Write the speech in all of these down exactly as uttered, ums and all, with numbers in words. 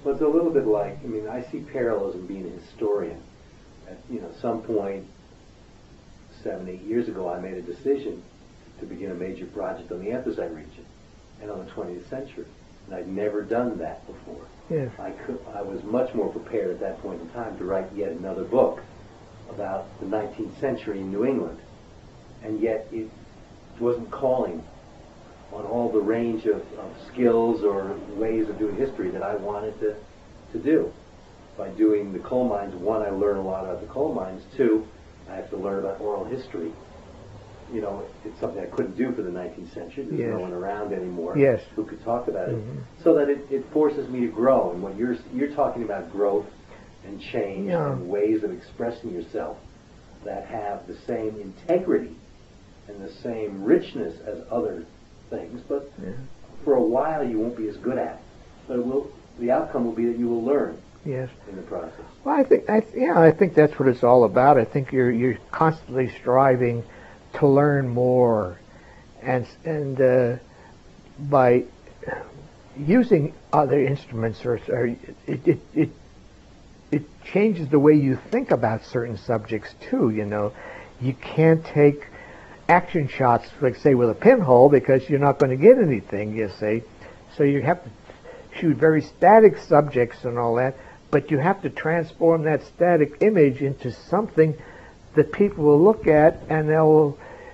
Well, it's a little bit like, I mean, I see parallels in being a historian. At, you know, some point, seven, eight years ago, I made a decision to begin a major project on the Anthracite region and on the twentieth century. And I'd never done that before. Yes. I could, I was much more prepared at that point in time to write yet another book about the nineteenth century in New England. And yet it wasn't calling on all the range of, of skills or ways of doing history that I wanted to, to do. By doing the coal mines, one, I learn a lot about the coal mines. Two, I have to learn about oral history. You know, it's something I couldn't do for the nineteenth century. There's Yes. no one around anymore Yes. who could talk about it. Mhm. So that it, it forces me to grow. And when you're you're talking about growth and change Yeah. and ways of expressing yourself that have the same integrity and the same richness as other things, but Yeah. for a while you won't be as good at it. But it will. The outcome will be that you will learn Yes. in the process. Well, I think, I, yeah, I think that's what it's all about. I think you're you're constantly striving to learn more, and and uh, by using other instruments, or, or it, it it it changes the way you think about certain subjects too. You know, you can't take action shots, like say with a pinhole, because you're not going to get anything. You see, so you have to shoot very static subjects and all that, but you have to transform that static image into something that people will look at, and they'll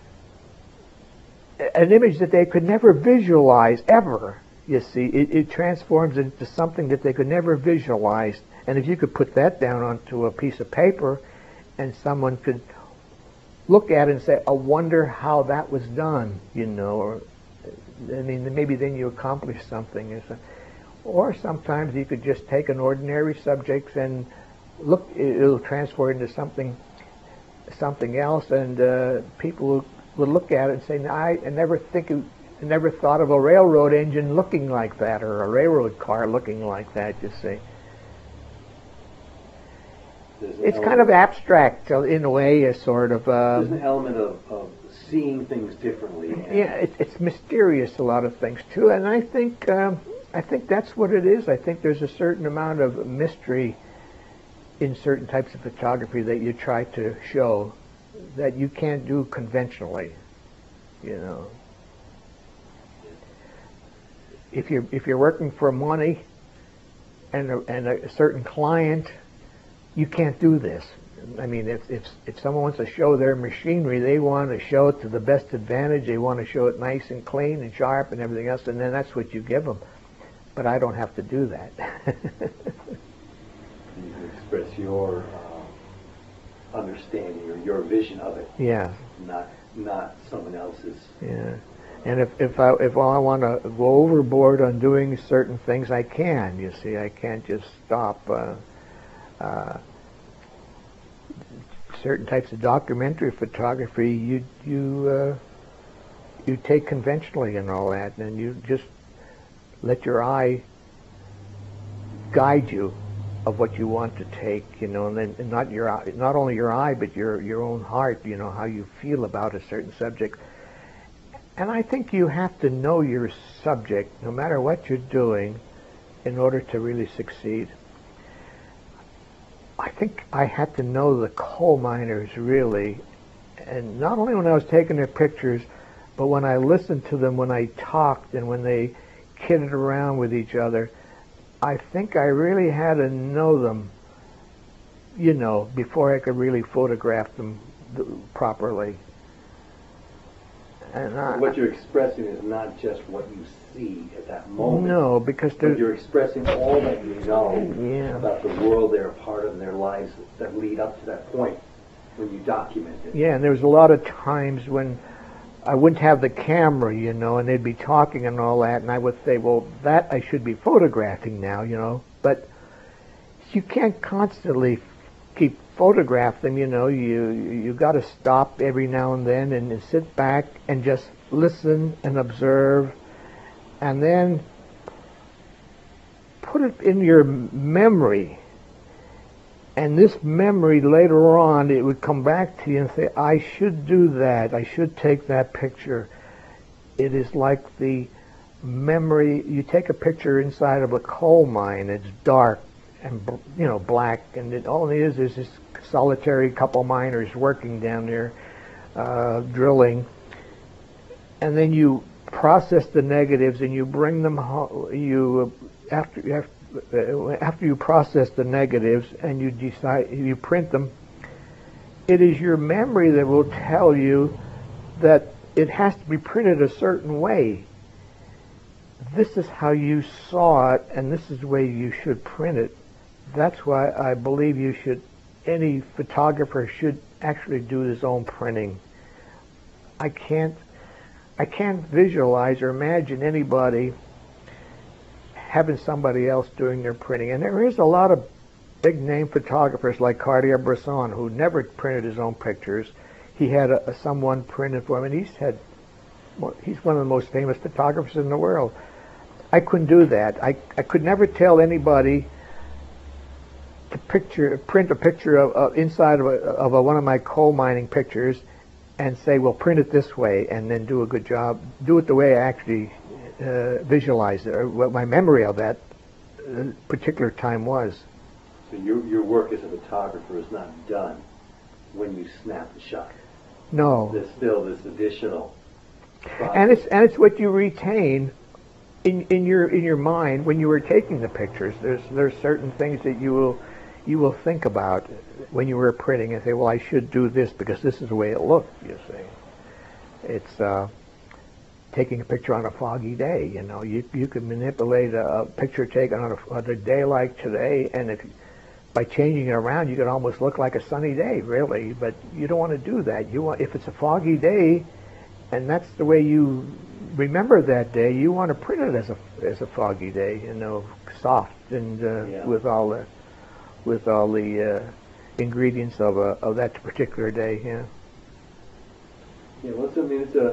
an image that they could never visualize ever. You see, it, it transforms into something that they could never visualize. And if you could put that down onto a piece of paper, and someone could look at it and say, "I wonder how that was done," you know, or I mean, maybe then you accomplish something. Or sometimes you could just take an ordinary subject and look; it'll transfer into something, something else, and uh, people will, will look at it and say, "I, I never think, of, I never thought of a railroad engine looking like that, or a railroad car looking like that." You see, it's kind of abstract in a way, a sort of. Uh, There's an element of, of seeing things differently. Yeah, it, it's mysterious, a lot of things too, and I think. Um, I think that's what it is. I think there's a certain amount of mystery in certain types of photography that you try to show that you can't do conventionally. You know, if you're if you're working for money and a, and a certain client, you can't do this. I mean, if if if someone wants to show their machinery, they want to show it to the best advantage. They want to show it nice and clean and sharp and everything else, and then that's what you give them. But I don't have to do that. You can express your uh, understanding or your vision of it. Yeah. Not not someone else's. Yeah. And if if I if I want to go overboard on doing certain things, I can. You see, I can't just stop. Uh, uh, certain types of documentary photography, you you uh, you take conventionally and all that, and you just let your eye guide you of what you want to take, you know, and then and not your eye, not only your eye, but your your own heart, you know, how you feel about a certain subject. And I think you have to know your subject, no matter what you're doing, in order to really succeed. I think I had to know the coal miners really, and not only when I was taking their pictures, but when I listened to them, when I talked, and when they kidded around with each other. I think I really had to know them, you know, before I could really photograph them properly. And I, what you're expressing is not just what you see at that moment. No, because but you're expressing all that you know yeah. about the world they're a part of and their lives that lead up to that point when you document it. Yeah, and there was a lot of times when I wouldn't have the camera, you know, and they'd be talking and all that, and I would say, well, that I should be photographing now, you know. But you can't constantly keep photograph them, you know. You you got to stop every now and then and, and sit back and just listen and observe, and then put it in your memory. And this memory later on, it would come back to you and say, I should do that. I should take that picture. It is like the memory. You take a picture inside of a coal mine. It's dark and, you know, black, and it, all it is is this solitary couple miners working down there, uh, drilling. And then you process the negatives, and you bring them home. You after after, after you process the negatives, and you decide you print them. It is your memory that will tell you that it has to be printed a certain way. This is how you saw it, and this is the way you should print it. That's why I believe you should, any photographer should actually do his own printing. I can't, I can't visualize or imagine anybody having somebody else doing their printing. And there is a lot of big name photographers like Cartier-Bresson, who never printed his own pictures. He had a, a someone printed for him, and he's had, well, he's one of the most famous photographers in the world. I couldn't do that. I, I could never tell anybody to picture, print a picture of, of inside of, a, of a, one of my coal mining pictures and say, well, print it this way, and then do a good job. Do it the way I actually uh, visualized it, or what my memory of that uh, particular time was. So your, your work as a photographer is not done when you snap the shot. No. There's still this additional process. And it's and it's what you retain in in your in your mind when you were taking the pictures. There's there's certain things that you will you will think about when you were printing and say, well, I should do this because this is the way it looked. You see, it's uh, taking a picture on a foggy day. You know, you you can manipulate a, a picture taken on a, on a day like today, and if by changing it around, you could almost look like a sunny day, really. But you don't want to do that. You want, if it's a foggy day, and that's the way you remember that day, you want to print it as a as a foggy day, you know, soft and uh, Yeah. with all the with all the uh, ingredients of a of that particular day. Yeah. Yeah, well, it's, I mean, it's a,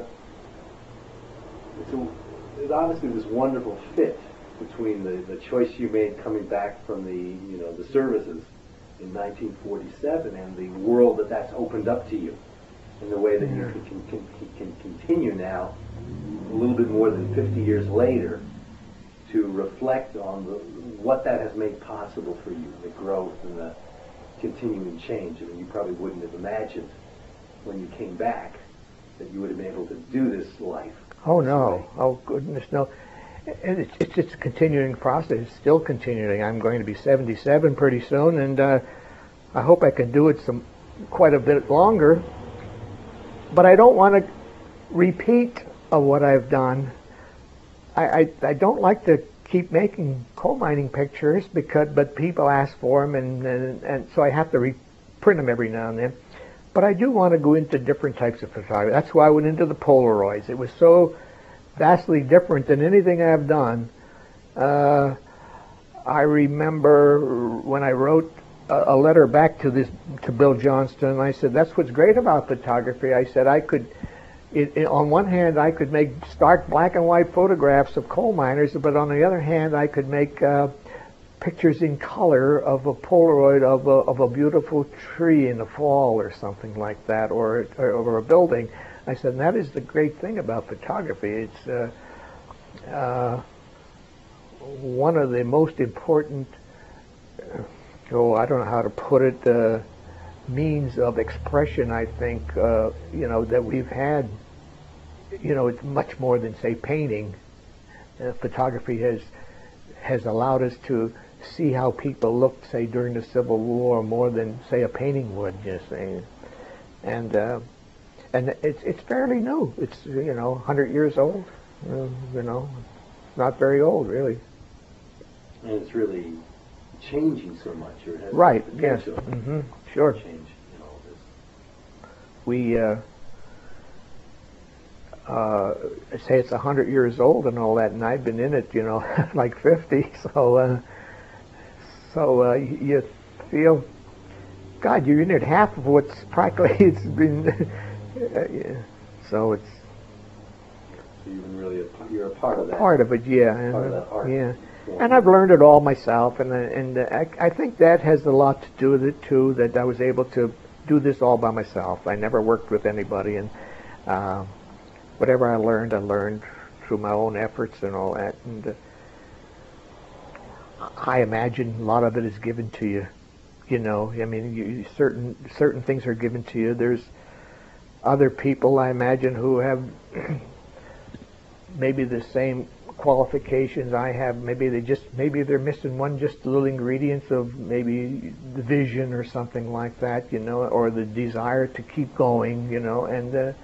it's a, it's obviously this wonderful fit between the, the choice you made coming back from the, you know, the services in nineteen forty-seven and the world that that's opened up to you in the way that Yeah. you can, can, can, can continue now, a little bit more than fifty years later, to reflect on the, what that has made possible for you, the growth and the continuing change. I mean, you probably wouldn't have imagined when you came back that you would have been able to do this life. Oh this no! way. Oh goodness, no! And it's it's it's a continuing process. It's still continuing. I'm going to be seventy-seven pretty soon, and uh, I hope I can do it some quite a bit longer. But I don't want to repeat of what I've done. I, I I don't like to keep making coal mining pictures because but people ask for them, and and, and so I have to reprint them every now and then. But I do want to go into different types of photography. That's why I went into the Polaroids. It was so vastly different than anything I've done. Uh, I remember when I wrote a, a letter back to this to Bill Johnston. I said, "That's what's great about photography." I said, "I could, it, it, on one hand, I could make stark black and white photographs of coal miners, but on the other hand, I could make uh, pictures in color of a Polaroid of a, of a beautiful tree in the fall or something like that, or or, or a building." I said, and that is the great thing about photography. It's uh, uh, one of the most important, uh, oh, I don't know how to put it, uh, means of expression, I think, uh, you know, that we've had. You know, it's much more than, say, painting. Uh, photography has has allowed us to see how people looked, say, during the Civil War more than, say, a painting would, you see. And uh, And it's it's fairly new. It's, you know, one hundred years old. Uh, you know, not very old, really. And it's really changing so much. Or has Right. the Yes. potential Mm-hmm. Sure. to change in all this. We uh, uh, say it's one hundred years old and all that, and I've been in it, you know, like fifty. So, uh, so uh, you feel, God, you're in it half of what's practically it's been. Uh, yeah. So it's So you've been really a, you're a part of that. part of it, yeah. Part of that art Yeah. form. And I've learned it all myself, and uh, and uh, I, I think that has a lot to do with it too. That I was able to do this all by myself. I never worked with anybody, and uh, whatever I learned, I learned through my own efforts and all that. And uh, I imagine a lot of it is given to you. You know, I mean, you, certain certain things are given to you. There's other people, I imagine, who have maybe the same qualifications I have. Maybe they just maybe they're missing one just little ingredients of maybe the vision or something like that, you know, or the desire to keep going, you know. And uh,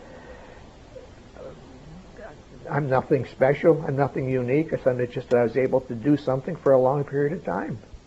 I'm nothing special. I'm nothing unique. It's just that I was able to do something for a long period of time.